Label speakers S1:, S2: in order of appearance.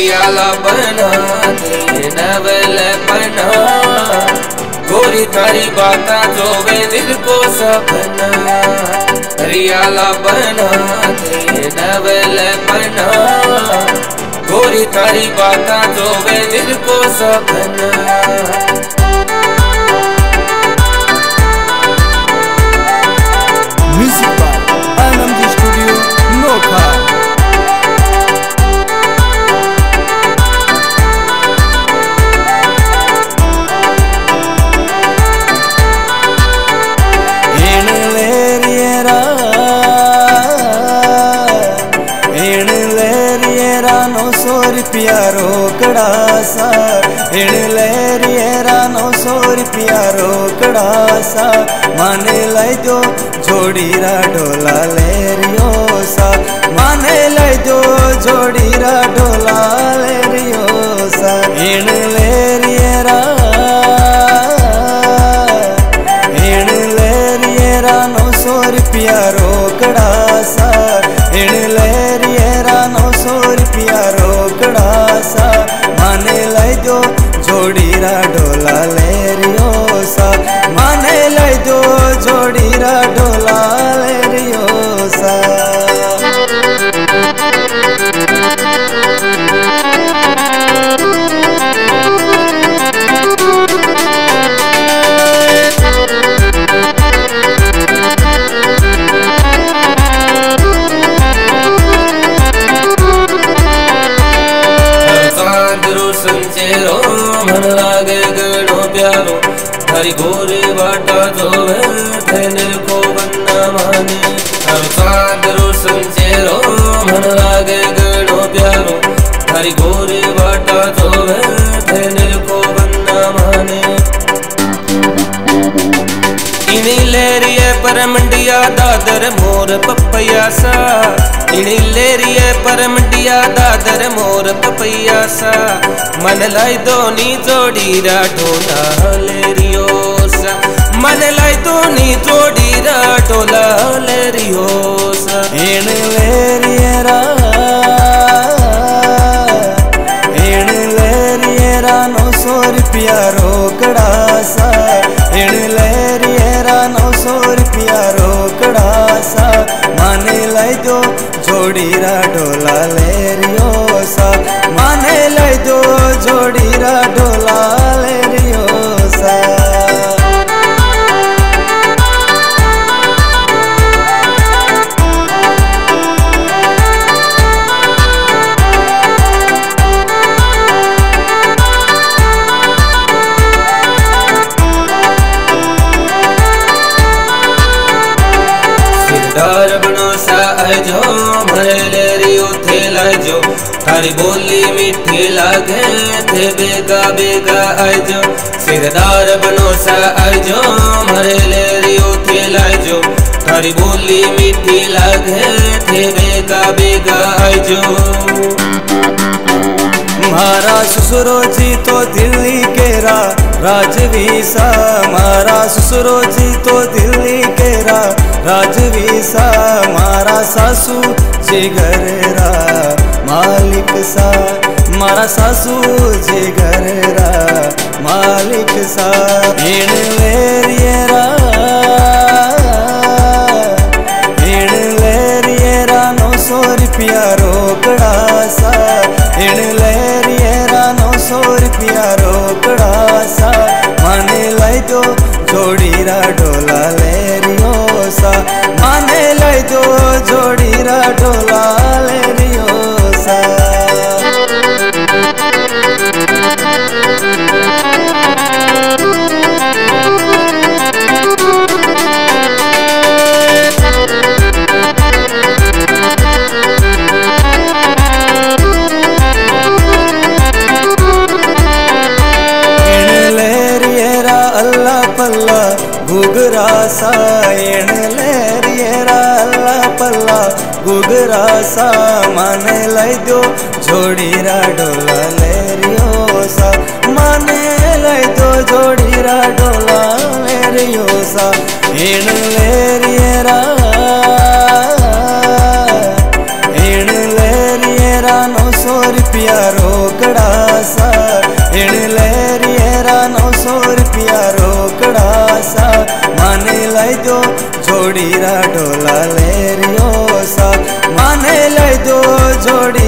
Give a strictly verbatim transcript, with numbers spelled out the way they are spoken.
S1: हरियाला बना दे नवल बना, गोरी थारी बाता जोवे दिल को सपना। हरियाला बना दे नवल बना, गोरी थारी बाता जोवे दिल को सपना।
S2: Music by Anand studio Nokha. रुपया रोकड़ा सा हिण लेरियरा नौ सौ रुपया रोकड़ा सा, माने लाई दो जोड़ी रा ढोला लेरियो सा, माने लाई दो जोड़ी रा ढोला लेरियो सा। हिण लेरियरा हिण लेरियरा नौ सौ रुपया रोकड़ा सा, हिण लेरियरा नौ सौ रुपया रोकड़ा सा, माने लाई दो जोड़ी रा ढोला लेरियो सा, माने लाई दो जोड़ी रा ढोला लेरियो सा।
S1: संचेरो मन लागे गणो प्यारो, थारी गोरे बाटा जोवे थे दिल को बन्ना माने। हर सादरो संचेरो मन लागे गणो प्यारो, थारी गोरे बाटा जोवे थे दिल को बन्ना माने। इनी लेरिए पर मंडिया दादर मोर पपैया सा, इनी लेरिए पर मंडिया दादर मोर पपैया सा, मन लाई दोनी जोड़ी रा ढोला लेरियो सा, मन लाई दोनी जोड़ी रा ढोला लेरियो सा।
S2: हिण लेरियरा हिण लेरियरा नौ सौ रुपया रोकड़ा सा, हिण लेरियरा नौ सौ रुपया रोकड़ा सा, माने लाई दो जोड़ी रा ढोला लेरियो सा, माने लाई दो जोड़ी रा ढोला लेरियो सा।
S1: सिरदार बनो सा आजो मरे लेरियो थे लाजो, थारी बोली मीठी लागे थे बेगा बेगा आजो। सिरदार बनो सा आजो मरे लेरियो थे लाजो, थारी बोली मीठी लागे थे बेगा बेगा आजो।
S2: मारा ससुरो जी तो दिल्ली केरा राजवीसा, मारा ससुरो जी तो दिल्ली केरा राजवीसा, मारा सासू जी घरेरा मालिक सा, मारा सासू जी घरेरा मालिक सा। हिण लेरियरा हिण लेरियरा नौ सौ रुपया रोकड़ा सा, हिण लेरियरा नौ सौ रुपया रोकड़ा सा, माने लाई दो जोड़ी रा ढोला लेरियो सा, माने लाई दो जोड़ी रा ढोला लेरियो सा। गुगरा सा हिण लेरियरा अल्लाह पल्ला गुगरा सा, माने लाई दो जोड़ी रा ढोला लेरियो सा, माने लाई दो जोड़ी रा ढोला लेरियो सा। हिण लेरियरा हिण लेरियरा नौ सौ रुपया रो जोड़ी रा ढोला ले रियो सा माने लई दो जोड़ी